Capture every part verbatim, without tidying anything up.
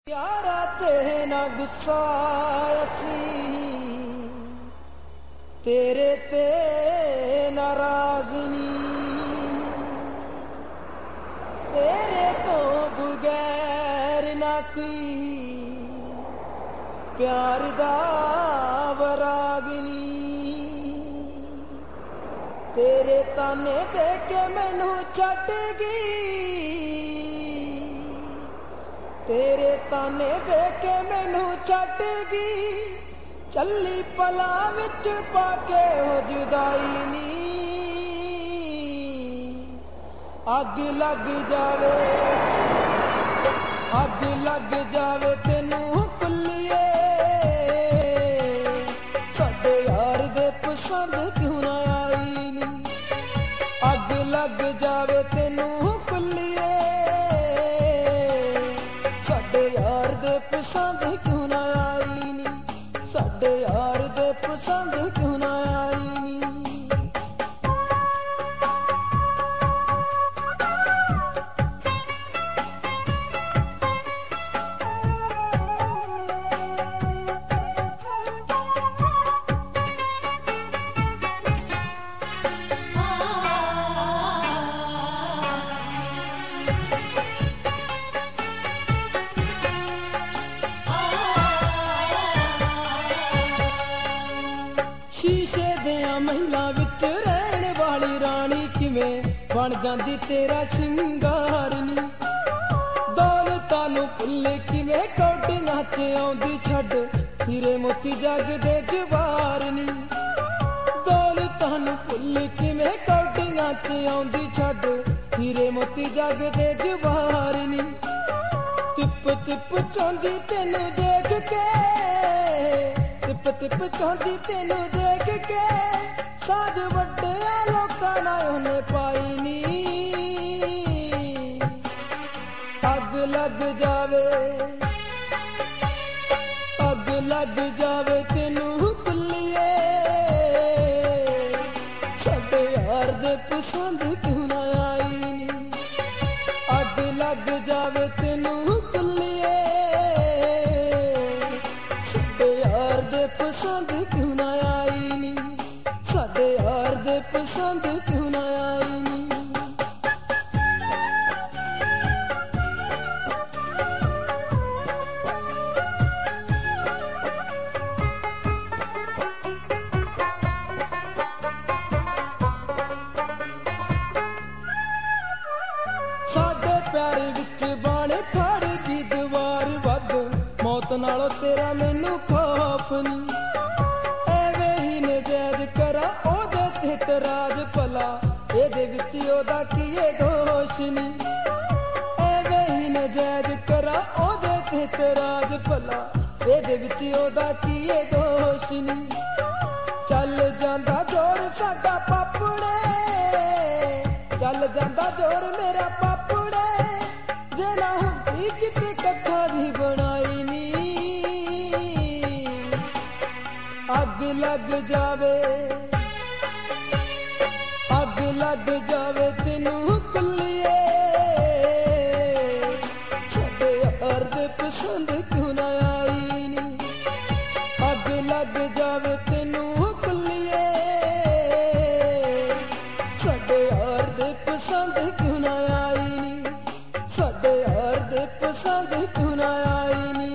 यारा ते ना गुस्सा असी तेरे ते नाराज नी, तेरे तो बगैर ना कोई प्यार दा वराग नी। तेरे ताने दे के मैनू छड्ड गई, तेरे ताने दे के मैनू छड्ड गई, चली पला विच पाके हो जुदाई नी। अग लग जावे, अग लग जावे तेनू कुल्लिए, साडे यार दे पसंद क्यों ना आई नी। अग लग जावे तेनू कुल्लिए, साडे यार दे पसंद क्यों ना आई नी, साडे यार दे पसंद क्यों ना आई नी। शीशे दियां महलां विच रहण वाली रानी किवें बन जांदी तेरा शिंगार नी। दौलतां नूं भुल किवें कौडियां च आउंदी छड्ड, हीरे मोती जगदे जवार नी। दौलतां नूं भुल किवें कौडियां च आउंदी छड्ड, हीरे मोती जगदे जवार नी। तिप तिप चांदी तेनू देख के, तिप तिप चांदी तेनू देख के, साज वड्डिया लोकां नाल ओहने पाई नी। अग लग जावे, अग लग जावे तेनू कुल्लिए, साडे यार दे पसंद क्यों ना आई नी। अग लग जावे तेनू कुल्लिए, साडे यार दे पसंद क्यों ना आई नी, साडे यार दे पसंद क्यों ना आई नी। साडे प्यार विच बाण खड़ दी दीवार, वध मौत नालों तेरा मैनू खौफ नी। एवें ही नजैज करा ओदे ते तराज, भला एदे विच ओदा कीए दोष नी। एवें ही नजैज करा ओदे ते तराज, भला एदे विच ओदा कीए दोष नी। चल जांदा जोर साडा पापड़े, चल जांदा जोर मेरा पापड़े, जे ना हुंदी किते कथा दी बनाई नी। अग लग जावे, अग लग जावे तेनू कुल्लिए, साडे यार दे पसंद क्यों ना आई नी। अग लग जावे तेनू कुल्लिए, साडे यार दे पसंद क्यों ना आई नी, साडे यार दे पसंद क्यों ना आई नी।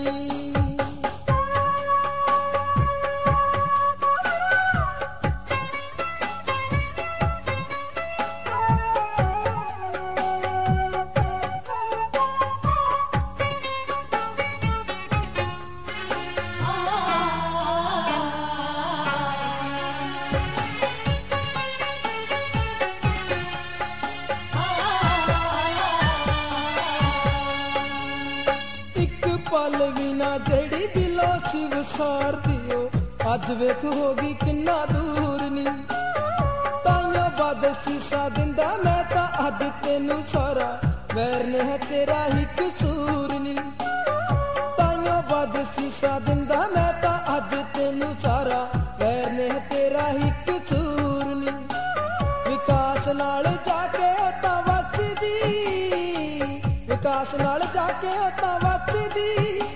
पल भी ना जड़ी दिलों सी वसार दियो, अज वेख होगी किन्ना दूर नी। ताइयों बद सीसा दिंदा मैं तां अज तेनू सारा, वैर ने है तेरा ही कसूर नी। ताइयों बद सीसा दिंदा मैं तां अज तेनू सारा, वैर ने है तेरा ही कसूर नी। विकास नाल जाके तां वसदी, विकास नाल जाके तां वसदी,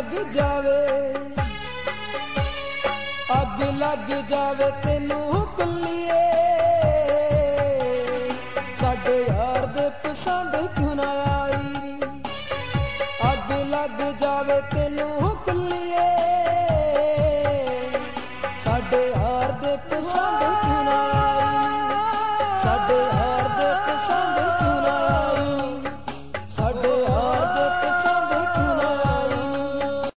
ਲੱਗ ਜਾਵੇ, ਅੱਗ ਲੱਗ ਜਾਵੇ ਤੈਨੂੰ ਕੁੱਲੀਏ, ਸਾਡੇ ਯਾਰ ਦੇ ਪਸੰਦ ਕਿਉਂ ਨਾ ਆਈ। ਅੱਗ ਲੱਗ ਜਾਵੇ ਤੈਨੂੰ ਕੁੱਲੀਏ, ਸਾਡੇ ਯਾਰ ਦੇ ਪਸੰਦ ਕਿਉਂ ਨਾ ਆਈ।